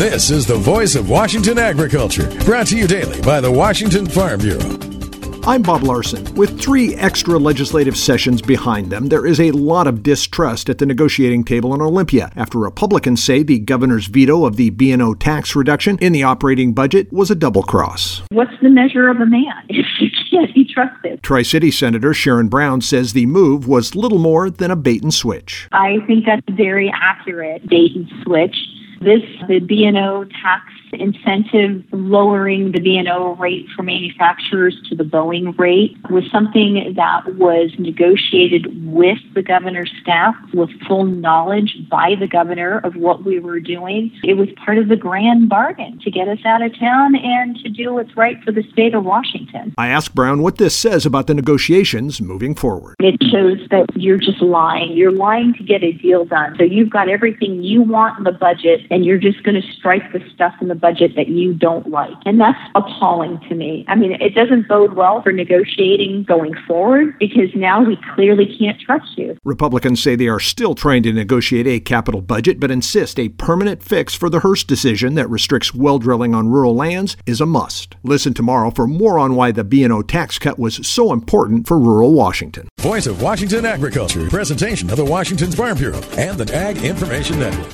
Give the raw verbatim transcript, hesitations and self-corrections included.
This is the Voice of Washington Agriculture, brought to you daily by the Washington Farm Bureau. I'm Bob Larson. With three extra legislative sessions behind them, there is a lot of distrust at the negotiating table in Olympia after Republicans say the governor's veto of the B and O tax reduction in the operating budget was a double cross. What's the measure of a man if you can't be trusted? Tri-City Senator Sharon Brown says the move was little more than a bait and switch. I think that's a very accurate bait and switch. This, the B and O tax incentive, lowering the B and O rate for manufacturers to the Boeing rate, was something that was negotiated with the governor's staff with full knowledge by the governor of what we were doing. It was part of the grand bargain to get us out of town and to do what's right for the state of Washington. I asked Brown what this says about the negotiations moving forward. It shows that you're just lying. You're lying to get a deal done. So you've got everything you want in the budget, and you're just going to strike the stuff in the budget that you don't like. And that's appalling to me. I mean, it doesn't bode well for negotiating going forward because now we clearly can't trust you. Republicans say they are still trying to negotiate a capital budget, but insist a permanent fix for the Hearst decision that restricts well drilling on rural lands is a must. Listen tomorrow for more on why the B and O tax cut was so important for rural Washington. Voice of Washington Agriculture, presentation of the Washington Farm Bureau and the Ag Information Network.